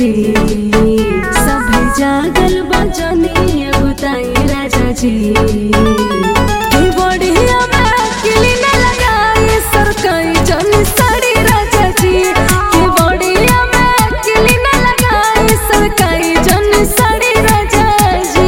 जी। सभी जागल बजनी बुताई राजा जी। की बढ़िया में किली न लगाई सरकाई जन साड़ी राजा जी। की बढ़िया में किली न लगाई सरकाई जन साड़ी राजा जी।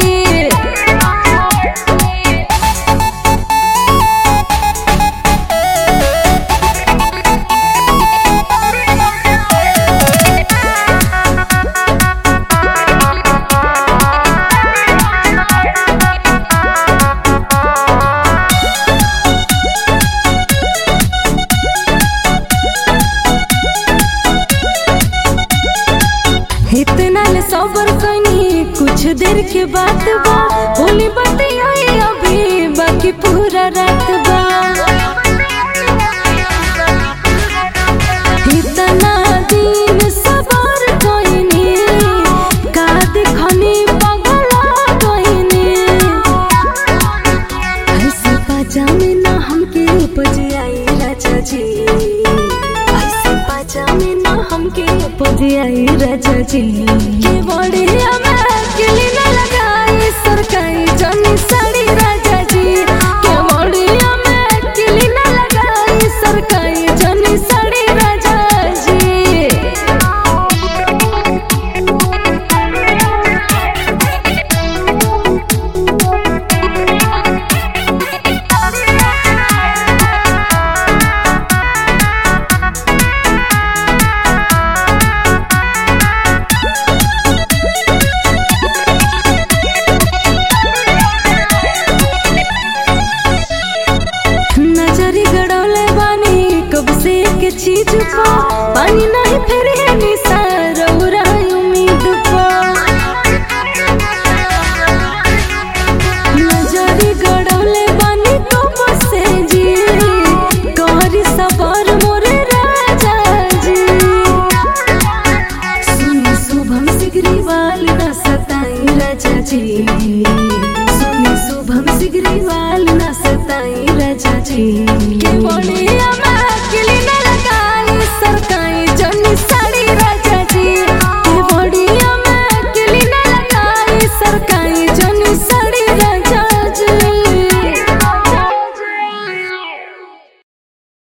इतना ले सबर कनी कुछ देर के बात बा। होली बतियाई अभी बाकी पूरा रात बा। इतना दिन सबर कनी का देखनी पगला कनी। ऐसे पाजामे ना हमके उपज आई राजा जी। ऐसे पाजामे ना हमके उपज आई राजा जी। के बढ़िया में किली न लगाई सरकाई जनी साड़ी राजा जी। के बढ़िया में किली न लगाई सरकाई जनी साड़ी राजा जी। नजरी गड़ौले बानी कब से के चीज पा। पानी नहीं फिर है निसार उम्मीद पा। नजरी गड़ौले बानी कब से जी। कहरी सबर मोरे राजा जी। सुनी शुभम सिगरीवाल न सताई राजा जी। सुनी शुभम सिगरीवाल न सताई राजा जी। के बढ़िया